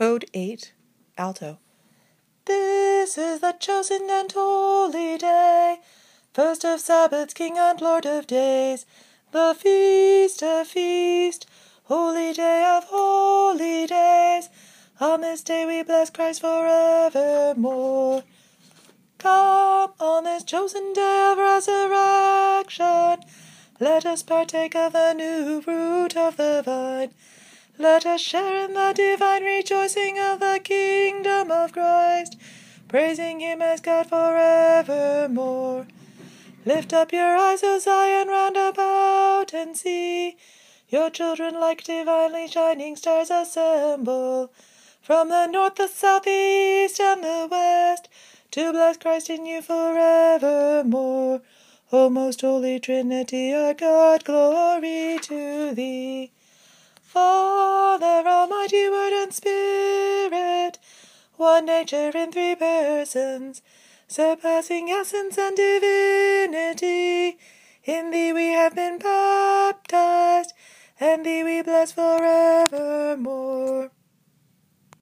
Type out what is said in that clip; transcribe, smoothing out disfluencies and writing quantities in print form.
Ode 8, alto. This is the chosen and holy day, first of Sabbaths, King and Lord of days, the feast of feast, holy day of holy days. On this day we bless Christ forevermore. Come on this chosen day of resurrection, let us partake of the new fruit of the vine. Let us share in the divine rejoicing of the kingdom of Christ, praising him as God forevermore. Lift up your eyes, O Zion, round about, and see your children like divinely shining stars assemble from the north, the south, the east, and the west, to bless Christ in you forevermore. O most holy Trinity, our God, glory to thee. Father, Almighty, Word, and Spirit, one nature in three persons, surpassing essence and divinity. In thee we have been baptized, and thee we bless forevermore.